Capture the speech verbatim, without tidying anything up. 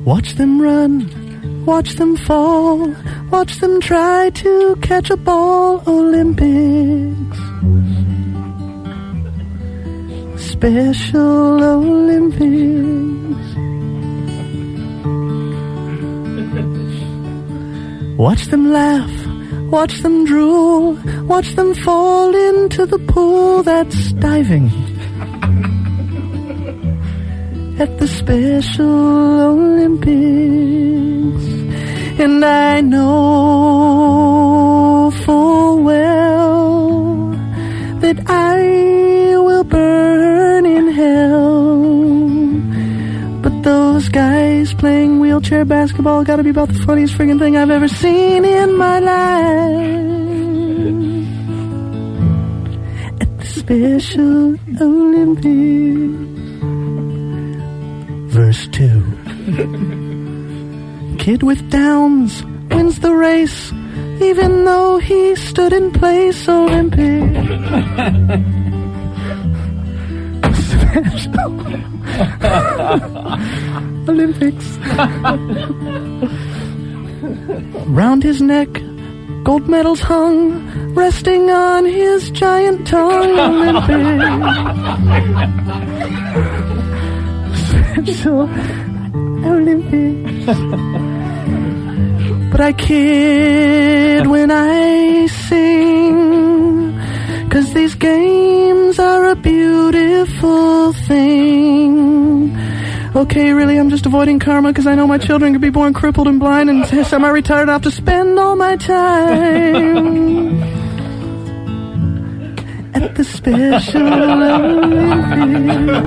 Watch them run, watch them fall, watch them try to catch a ball. Olympics, Special Olympics. Watch them laugh, watch them drool, watch them fall into the pool that's diving at the Special Olympics. And I know full well that I will burn in hell, but those guys playing wheelchair basketball gotta be about the funniest friggin' thing I've ever seen in my life. At the Special Olympics. Verse two. Kid with Downs wins the race, even though he stood in place. Olympic. Special Olympics. Round his neck, gold medals hung, resting on his giant tongue. Olympic. Special Olympics. But I kid when I sing, 'cause these games are a beautiful thing. Okay, really, I'm just avoiding karma because I know my children could be born crippled and blind and semi-retired. I have to spend all my time at the Special Olympics.